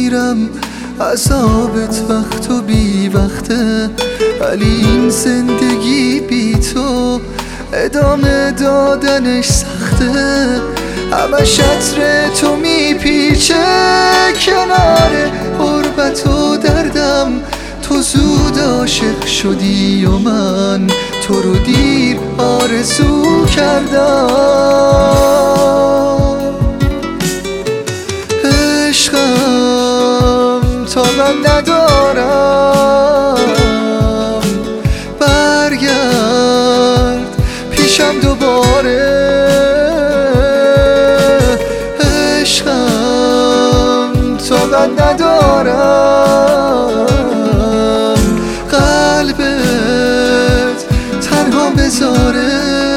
میگیرم عذابت وقت و بی وقته، ولی این زندگی بی تو ادامه دادنش سخته. همش عطر تو میپیچه کنار غربت و دردم، تو زود عاشق شدی و من تو رو دیر آرزو کردم. عشقم طاقت ندارم، برگرد پیشم دوباره. عشقم طاقت ندارم، قلبت تنها بذاره.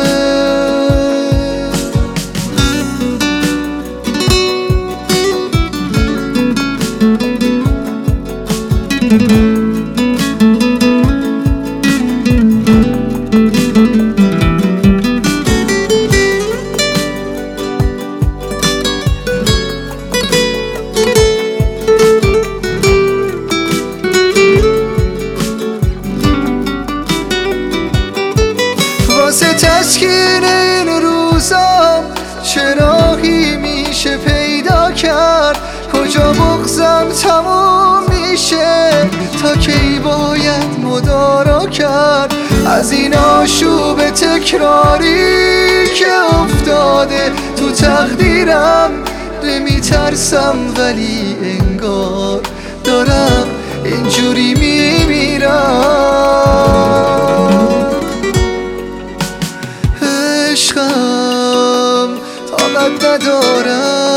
واسه تسکین این روزام چه راهی میشه پیدا کرد؟ کجا بغضم تموم میشه؟ تا کی باید مدارا کرد از این آشوب تکراری که افتاده تو تقدیرم؟ نمیترسم ولی انگار دارم اینجوری میمیرم. عشقم طاقت ندارم،